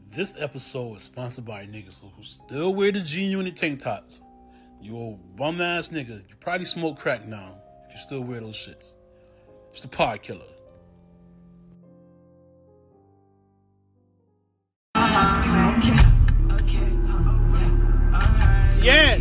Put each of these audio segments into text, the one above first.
This episode is sponsored by niggas who still wear the G-Unit tank tops. You old bum ass nigga, you probably smoke crack now if you still wear those shits. It's the Pod Killer. Yeah.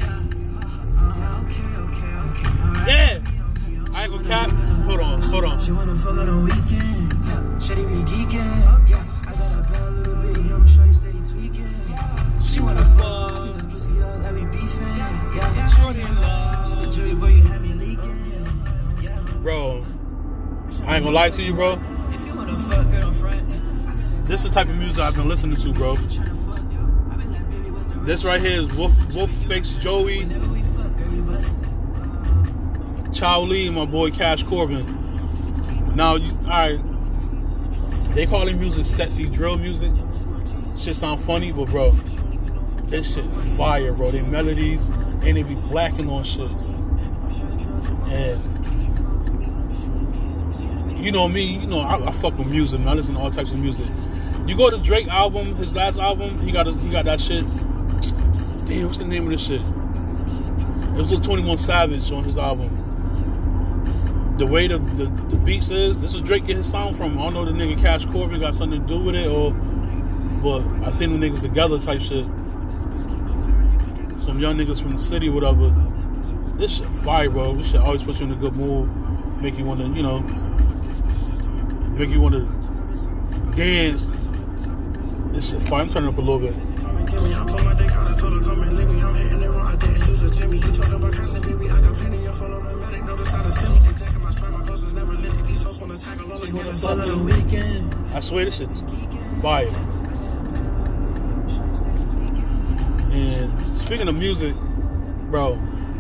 Yeah. I ain't gonna cap. Hold on. She wanna fuck on the weekend. Shawty be geeking. Yeah. I got a bad little bitty. I'm shawty steady tweaking. She wanna fuck. I keep the pussy up like we beefing. Yeah. Shorty in love. She the jury, boy, you have me leaking. Yeah. Bro, I ain't gonna lie to you, bro. If you wanna fuck, girl, friend. This is the type of music I've been listening to, bro. This right here is Wolf Fakes Joey, Chow Lee, and my boy Cash Corbin. Now, alright, they call their music sexy drill music. Shit sound funny, but bro, this shit fire, bro. They melodies, and they be blacking on shit. And you know me, I fuck with music, man. I listen to all types of music. You go to Drake album, his last album, he got that shit. Damn, what's the name of this shit? It was Lil 21 Savage on his album. The way the beats is, this is Drake get his sound from. I don't know if the nigga Cash Corbin got something to do with it, but I seen them niggas together type shit. Some young niggas from the city, whatever. This shit fire, bro. This shit always puts you in a good mood, make you want to, make you want to dance. This shit fire. I'm turning up a little bit. I swear this shit's fire. And speaking of music, bro,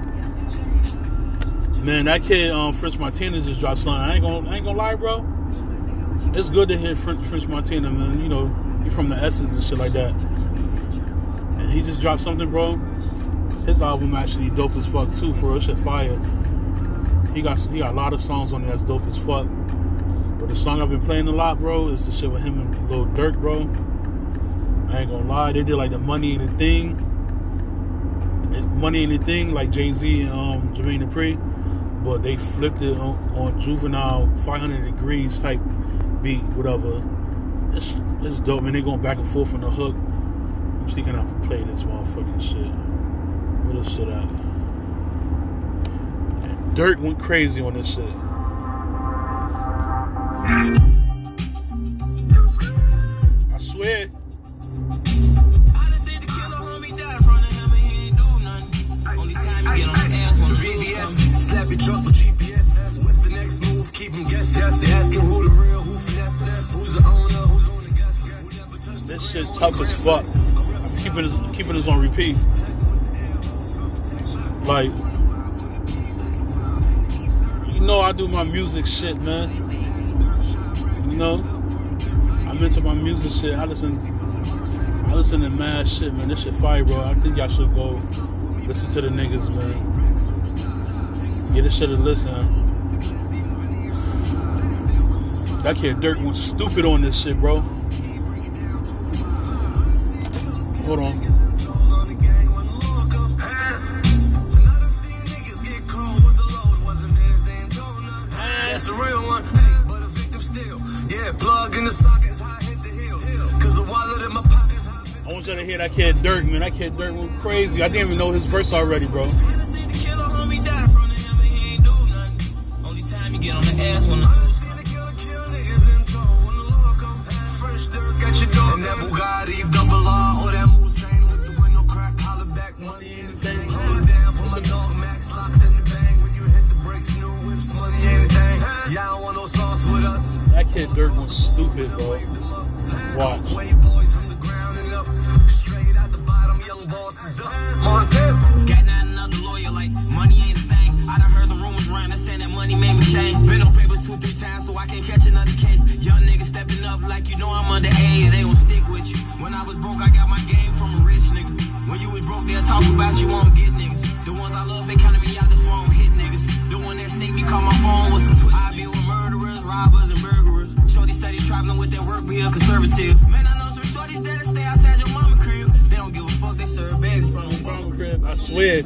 man, that kid French Montana just dropped something. I ain't gonna lie, bro. It's good to hear French Montana, man. You know, he from the Essence and shit like that. And he just dropped something, bro. His album actually dope as fuck too, for real. Shit fire. He got a lot of songs on there that's dope as fuck. But the song I've been playing a lot, bro, is the shit with him and Lil Durk, bro. I ain't gonna lie, they did like the Money Ain't a Thing. Money Ain't a Thing, like Jay-Z and Jermaine Dupri. But they flipped it on Juvenile 500 Degrees type beat, whatever. It's dope, man. They going back and forth on the hook. I'm still gonna have to play this motherfucking shit. Where this shit at? And Durk went crazy on this shit. I swear. VVS, slap your truck with GPS. What's the next move? Keep them guessing. They asking who the real, who finesse, who's the owner, who's on the guest. This shit tough as fuck. I'm keeping this on repeat. Like, I do my music shit, man. I'm into my music shit. I listen to mad shit, man. This shit fire, bro. I think y'all should go listen to the niggas, man. Get this shit to listen. That kid Durk went stupid on this shit, bro. Hold on. That's a real one, but a victim still. Yeah, plug in the sockets, I hit the hills. Cause the wallet in my pockets. I want y'all to hear that kid Durk, man. That kid Durk went crazy. I didn't even know his verse already, bro. Only time you get on the ass when first Durk at your door. And that Bugatti double R or that Mulsanne with the window crack, holler back, money ain't a thing. Hold it down for my dog Max, locked in the bang. When you hit the brakes, new whips, money ain't a thing. Y'all want no sauce with us. That kid Durk was stupid, bro. Watch. Boys from the ground and up, straight out the bottom, young bosses up. Montana. Got not another lawyer like money ain't a thing. I done heard the rumors run that saying that money made me change. Been on papers 2-3 times so I can't catch another case. Young niggas stepping up like I'm underage. They gon' stick with you. When I was broke, I got my game from a rich nigga. When you was broke, they'll talk about you, won't get niggas. The ones I love, they counted me out, that's why I don't hit niggas. The one that sneak me, call my phone was the twist. I be with murderers, robbers, and burglars. Shorty steady traveling with their work, be a conservative. Man, I know some shorties that'll stay outside. swear.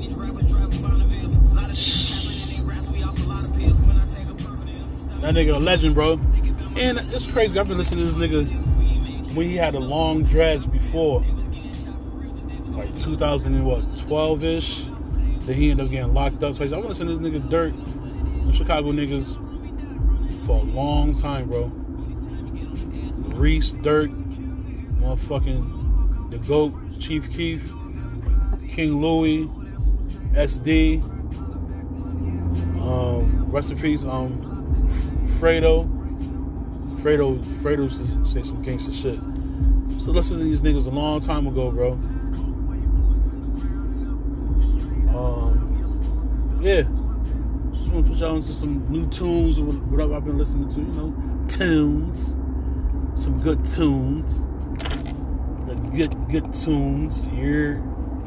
That nigga a legend, bro. And it's crazy. I've been listening to this nigga when he had the long dreads before. Like 2012-ish. Then he ended up getting locked up. So I've been listening to this nigga Dirt, the Chicago niggas, for a long time, bro. Reese, Dirt, motherfucking the GOAT, Chief Keef, King Louie, SD, rest in peace, Fredo used to say some gangster shit. So listen to these niggas a long time ago, bro. Yeah. Just want to put y'all into some new tunes or whatever I've been listening to, tunes. Some good tunes. The good tunes. Yeah.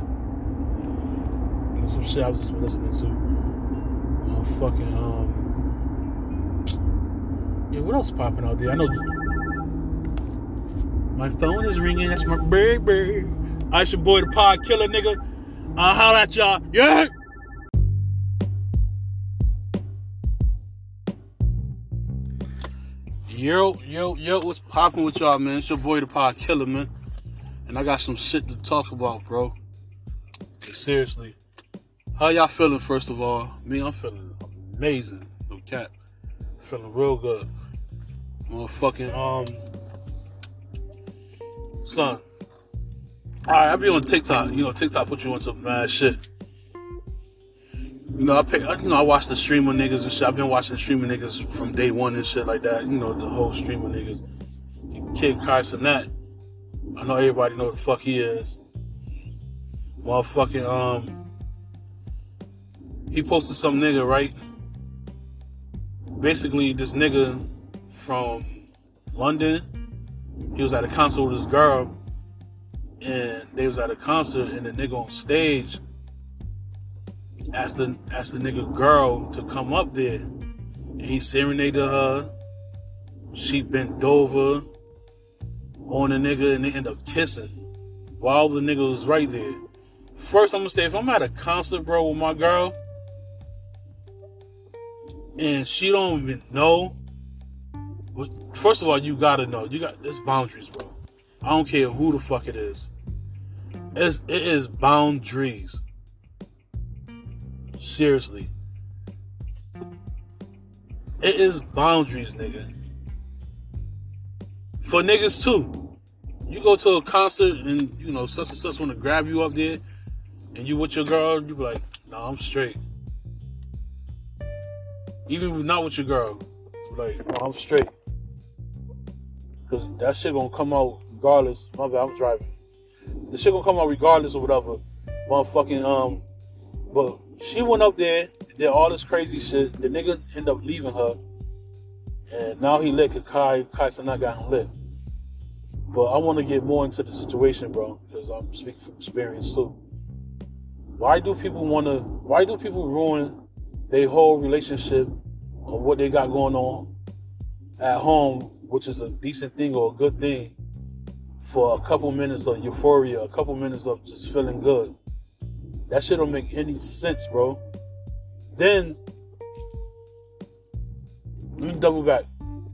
Some shit I was just listening to. Yeah, what else popping out there? I know my phone is ringing. That's my baby. I your boy, the Pod Killer, nigga. I'll holler at y'all. Yeah. Yo, what's popping with y'all, man? It's your boy, the Pod Killer, man. And I got some shit to talk about, bro. Like, seriously. How y'all feeling, first of all? Me, I'm feeling amazing. No cap. Feeling real good. Motherfucking, son. Alright, I be on TikTok. TikTok put you on some mad shit. I watch the streamer niggas and shit. I've been watching the streamer niggas from day one and shit like that. The whole streamer niggas. Kid Kai Cenat. I know everybody know what the fuck he is. Motherfucking, he posted some nigga, right? Basically, this nigga from London, he was at a concert with his girl, and they was at a concert, and the nigga on stage asked the nigga girl to come up there, and he serenaded her. She bent over on the nigga, and they end up kissing while the nigga was right there. First, I'm gonna say, if I'm at a concert, bro, with my girl, and she don't even know, first of all, you gotta know. There's boundaries, bro. I don't care who the fuck it is. It is boundaries. Seriously. It is boundaries, nigga. For niggas, too. You go to a concert and, such and such want to grab you up there, and you with your girl, you be like, nah, I'm straight. Even if not with your girl, like, no, I'm straight. Because that shit gonna come out regardless. My bad, I'm driving. The shit gonna come out regardless or whatever. Motherfucking, but she went up there, did all this crazy shit. The nigga ended up leaving her. And now he lit, because Kai Cenat got him lit. But I want to get more into the situation, bro, because I'm speaking from experience too. Why do people ruin their whole relationship or what they got going on at home, which is a decent thing or a good thing, for a couple minutes of euphoria, a couple minutes of just feeling good? That shit don't make any sense, bro. Then, let me double back.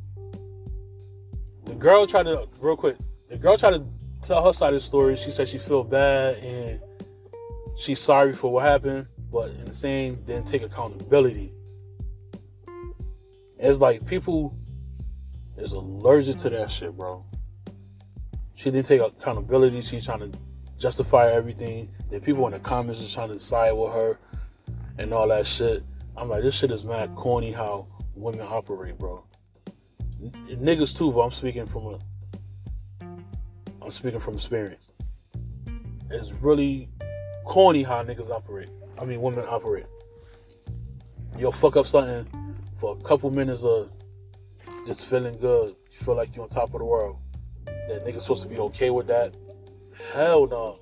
The girl tried to tell her side of the story. She said she feel bad and she's sorry for what happened, but in the same, didn't take accountability. It's like people is allergic to that shit, bro. She didn't take accountability. She's trying to justify everything. Then people in the comments is trying to side with her and all that shit. I'm like, this shit is mad corny how women operate, bro. Niggas too, but I'm speaking from experience. It's really corny how niggas operate. I mean, women operate. You'll fuck up something for a couple minutes of just feeling good. You feel like you're on top of the world. That nigga's supposed to be okay with that? Hell no.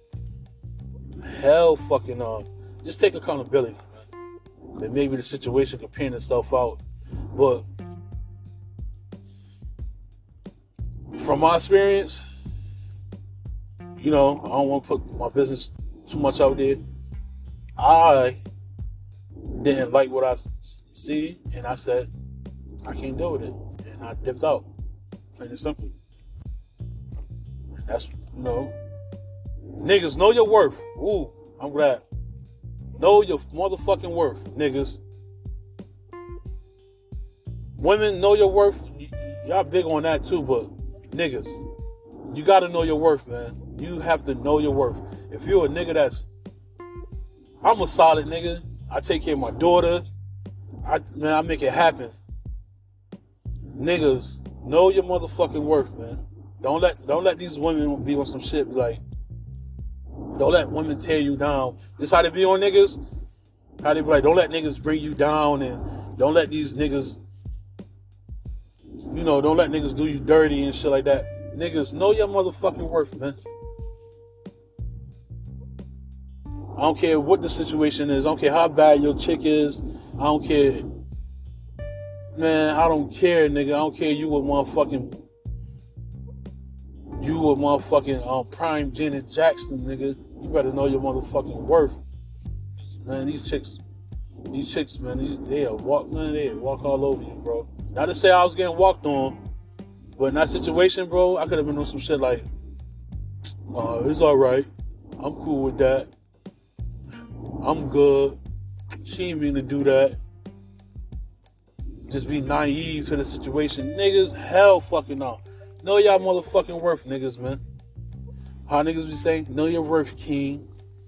Hell fucking no. Just take accountability, man. Then maybe the situation can pan itself out. But from my experience, I don't want to put my business too much out there. I didn't like what I see, and I said, I can't deal with it. And I dipped out. Plain and simple. And that's, niggas, know your worth. Ooh, I'm glad. Know your motherfucking worth, niggas. Women, know your worth. Y'all big on that too, but niggas, you gotta know your worth, man. You have to know your worth. If you're a nigga I'm a solid nigga. I take care of my daughter. I make it happen. Niggas, know your motherfucking worth, man. Don't let these women be on some shit like, don't let women tear you down. Just how they be on niggas. How they be like, don't let niggas bring you down, and don't let these niggas, don't let niggas do you dirty and shit like that. Niggas, know your motherfucking worth, man. I don't care what the situation is. I don't care how bad your chick is. I don't care. Man, I don't care, nigga. I don't care you with motherfucking prime Janet Jackson, nigga. You better know your motherfucking worth. Man, these chicks, man, they'll walk all over you, bro. Not to say I was getting walked on, but in that situation, bro, I could have been doing some shit like, it's alright. I'm cool with that. I'm good. She ain't mean to do that. Just be naive to the situation. Niggas, hell fucking no. Know y'all motherfucking worth, niggas, man. How niggas be saying? Know your worth, king.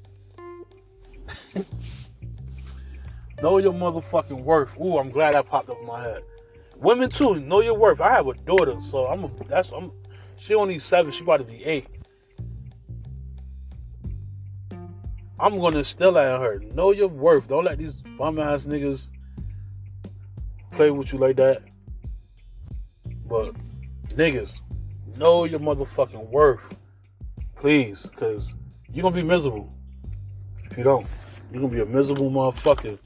Know your motherfucking worth. Ooh, I'm glad that popped up in my head. Women too, know your worth. I have a daughter, so she only 7, she about to be 8. I'm gonna instill that in her. Know your worth. Don't let these bum ass niggas play with you like that. But niggas, know your motherfucking worth. Please, because you're gonna be miserable. If you don't, you're gonna be a miserable motherfucker.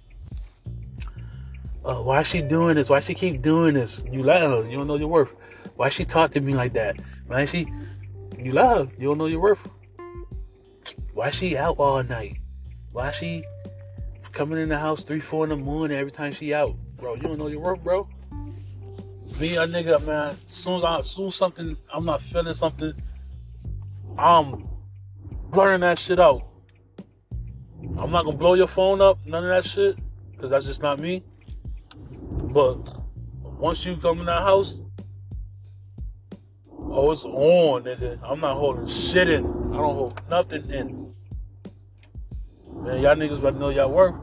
Why she doing this? Why she keep doing this? You let her. You don't know your worth. Why she talk to me like that? You let her. You don't know your worth. Why she out all night? Why she coming in the house 3, 4 in the morning every time she out? Bro, you don't know your worth, bro. Me, a nigga, man, as soon as something, I'm not feeling something, I'm blurring that shit out. I'm not gonna blow your phone up, none of that shit, because that's just not me. But once you come in that house, oh, it's on, nigga. I'm not holding shit in. I don't hold nothing in. Man, y'all niggas better know y'all worth.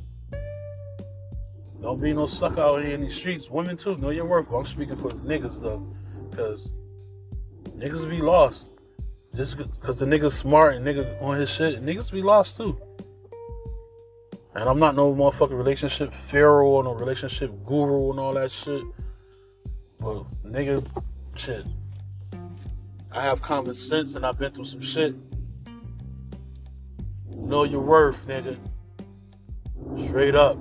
Don't be no sucker out here in these streets. Women too, know your worth. I'm speaking for the niggas though, because niggas be lost. Just because the nigga's smart and nigga on his shit, niggas be lost too. And I'm not no motherfucking relationship pharaoh or no relationship guru and all that shit. But nigga, shit. I have common sense and I've been through some shit. Know your worth, nigga. Straight up.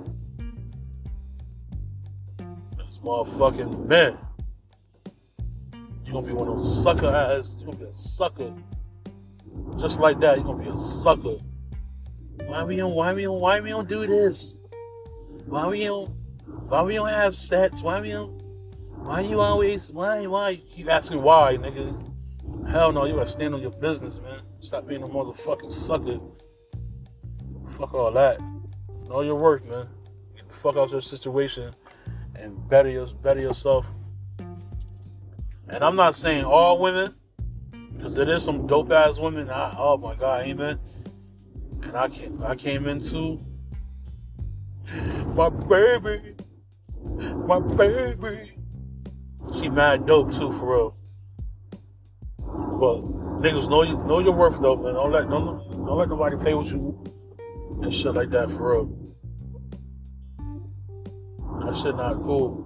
This motherfucking men. You're gonna be one of those sucker ass. You're gonna be a sucker. Just like that, you're gonna be a sucker. Why we don't do this? Why we don't have sex? Why you keep asking why, nigga? Hell no, you gotta stand on your business, man. Stop being a motherfucking sucker. Fuck all that. Know your worth, man. Get the fuck out of your situation and better yourself. And I'm not saying all women, because there is some dope ass women. Oh my God, amen. And I came into my baby. She mad dope too, for real. But niggas, know your worth though, man. Don't let nobody play with you and shit like that, for real. That shit not cool.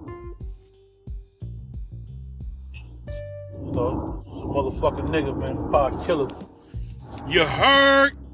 You know, motherfucking nigga, man. Pod killer. You heard?